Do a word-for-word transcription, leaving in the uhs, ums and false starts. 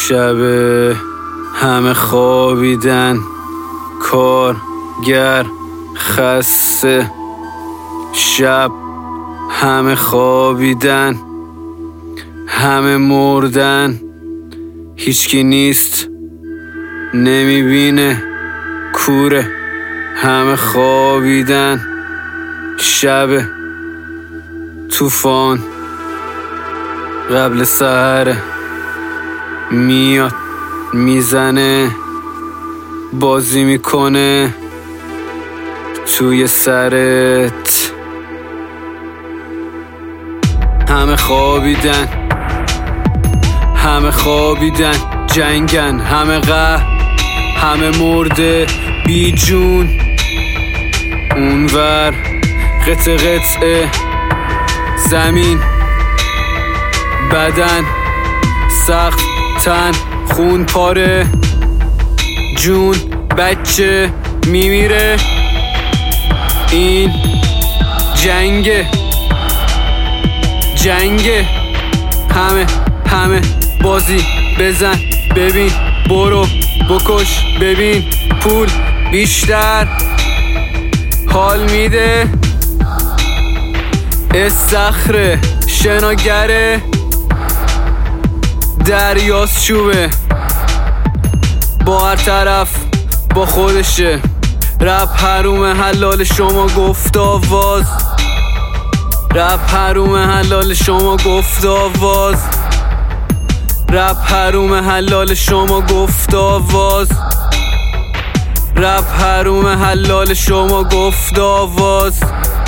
شب همه خوابیدن، کارگر خسته. شب همه خوابیدن، همه مردن، هیچکی نیست نمیبینه، کوره. همه خوابیدن، شب طوفان قبل سحر میاد میزنه، بازی میکنه توی سرت. همه خوابیدن، همه خوابیدن، جنگن، همه قهر، همه مرده بی جون. اونور قطع قطعه زمین، بدن سخت، تن خون پاره، جون بچه میمیره. این جنگه، جنگه. همه همه بازی بزن ببین، برو بکش ببین، پول بیشتر حال میده. استخره شناگره، دریاست چوبه، با هر طرف با خودشه. رپ حروم حلال شما گفت آواز، رپ حروم حلال شما گفت آواز، رپ حروم حلال شما گفت آواز، رپ حروم حلال شما گفت آواز.